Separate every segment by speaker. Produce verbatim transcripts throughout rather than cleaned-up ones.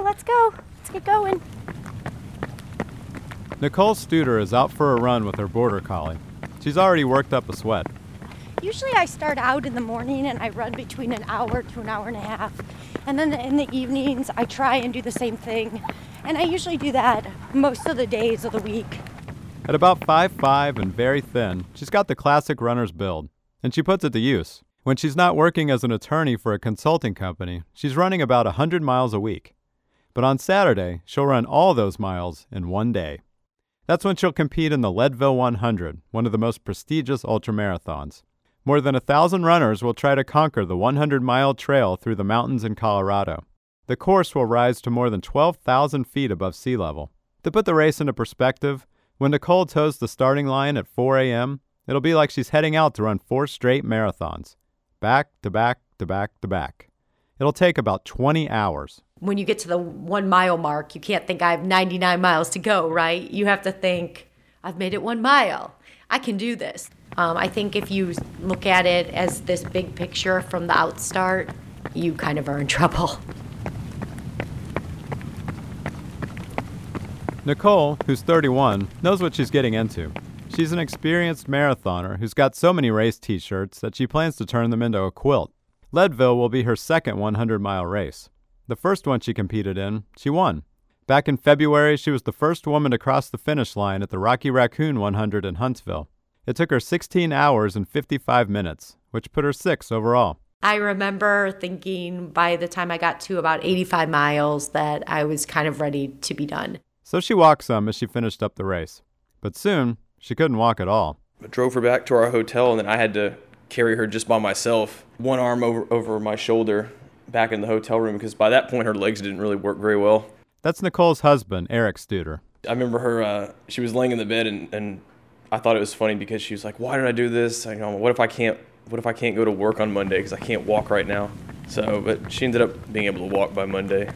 Speaker 1: let's go. Let's get going.
Speaker 2: Nicole Studer is out for a run with her border collie. She's already worked up a sweat.
Speaker 1: Usually I start out in the morning and I run between an hour to an hour and a half. And then in the evenings, I try and do the same thing. And I usually do that most of the days of the week.
Speaker 2: At about five foot five and very thin, she's got the classic runner's build, and she puts it to use. When she's not working as an attorney for a consulting company, she's running about one hundred miles a week. But on Saturday, she'll run all those miles in one day. That's when she'll compete in the Leadville one hundred, one of the most prestigious ultramarathons. More than a thousand runners will try to conquer the hundred-mile trail through the mountains in Colorado. The course will rise to more than twelve thousand feet above sea level. To put the race into perspective, when Nicole toes the starting line at four a.m., it'll be like she's heading out to run four straight marathons. Back to back to back to back. It'll take about twenty hours.
Speaker 3: When you get to the one mile mark, you can't think I have ninety-nine miles to go, right? You have to think, I've made it one mile. I can do this. Um, I think if you look at it as this big picture from the outstart, you kind of are in trouble.
Speaker 2: Nicole, who's thirty-one, knows what she's getting into. She's an experienced marathoner who's got so many race t-shirts that she plans to turn them into a quilt. Leadville will be her second hundred-mile race. The first one she competed in, she won. Back in February, she was the first woman to cross the finish line at the Rocky Raccoon one hundred in Huntsville. It took her sixteen hours and fifty-five minutes, which put her sixth overall.
Speaker 3: I remember thinking by the time I got to about eighty-five miles that I was kind of ready to be done.
Speaker 2: So she walked some as she finished up the race. But soon, she couldn't walk at all.
Speaker 4: I drove her back to our hotel, and then I had to carry her just by myself, one arm over, over my shoulder, back in the hotel room, because by that point her legs didn't really work very well.
Speaker 2: That's Nicole's husband, Eric Studer.
Speaker 4: I remember her, uh, she was laying in the bed, and, and I thought it was funny because she was like, why did I do this? I, you know, what if I can't, what if I can't go to work on Monday because I can't walk right now? So, but she ended up being able to walk by Monday.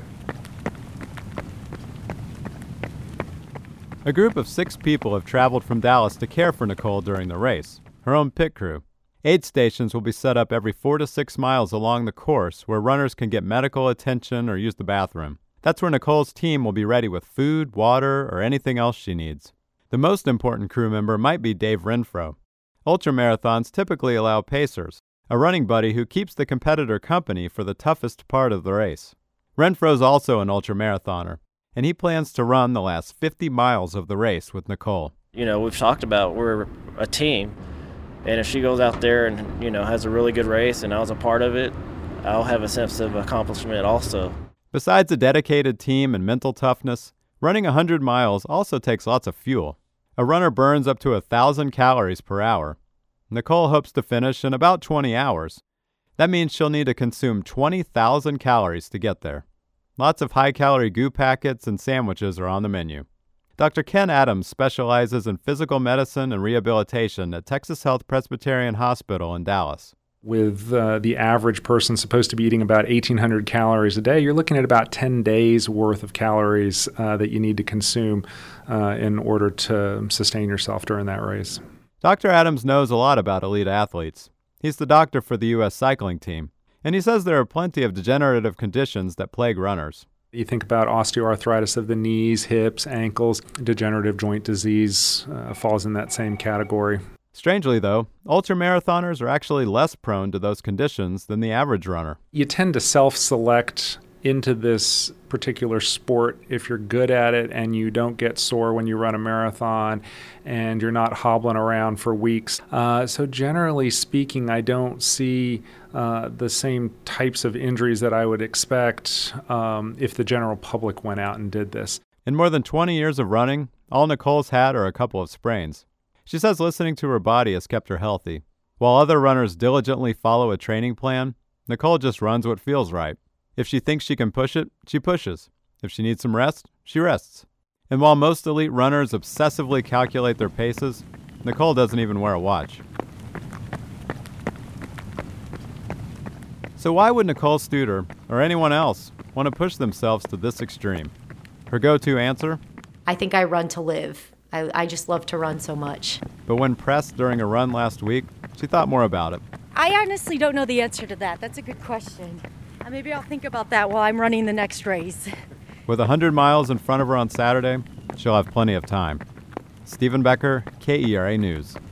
Speaker 2: A group of six people have traveled from Dallas to care for Nicole during the race, her own pit crew. Aid stations will be set up every four to six miles along the course where runners can get medical attention or use the bathroom. That's where Nicole's team will be ready with food, water, or anything else she needs. The most important crew member might be Dave Renfro. Ultramarathons typically allow pacers, a running buddy who keeps the competitor company for the toughest part of the race. Renfro's also an ultramarathoner, and he plans to run the last fifty miles of the race with Nicole.
Speaker 5: You know, we've talked about we're a team, and if she goes out there and, you know, has a really good race and I was a part of it, I'll have a sense of accomplishment also.
Speaker 2: Besides a dedicated team and mental toughness, running one hundred miles also takes lots of fuel. A runner burns up to one thousand calories per hour. Nicole hopes to finish in about twenty hours. That means she'll need to consume twenty thousand calories to get there. Lots of high-calorie goo packets and sandwiches are on the menu. Doctor Ken Adams specializes in physical medicine and rehabilitation at Texas Health Presbyterian Hospital in Dallas.
Speaker 6: With uh, the average person supposed to be eating about eighteen hundred calories a day, you're looking at about ten days worth of calories uh, that you need to consume uh, in order to sustain yourself during that race.
Speaker 2: Doctor Adams knows a lot about elite athletes. He's the doctor for the U S cycling team, and he says there are plenty of degenerative conditions that plague runners.
Speaker 6: You think about osteoarthritis of the knees, hips, ankles, degenerative joint disease uh, falls in that same category.
Speaker 2: Strangely, though, ultramarathoners are actually less prone to those conditions than the average runner.
Speaker 6: You tend to self-select into this particular sport if you're good at it and you don't get sore when you run a marathon and you're not hobbling around for weeks. Uh, so generally speaking, I don't see uh, the same types of injuries that I would expect um, if the general public went out and did this.
Speaker 2: In more than twenty years of running, all Nicole's had are a couple of sprains. She says listening to her body has kept her healthy. While other runners diligently follow a training plan, Nicole just runs what feels right. If she thinks she can push it, she pushes. If she needs some rest, she rests. And while most elite runners obsessively calculate their paces, Nicole doesn't even wear a watch. So why would Nicole Studer, or anyone else, want to push themselves to this extreme? Her go-to answer?
Speaker 3: I think I run to live. I, I just love to run so much.
Speaker 2: But when pressed during a run last week, she thought more about it.
Speaker 1: I honestly don't know the answer to that. That's a good question. Uh, maybe I'll think about that while I'm running the next race.
Speaker 2: With one hundred miles in front of her on Saturday, she'll have plenty of time. Stephen Becker, K E R A News.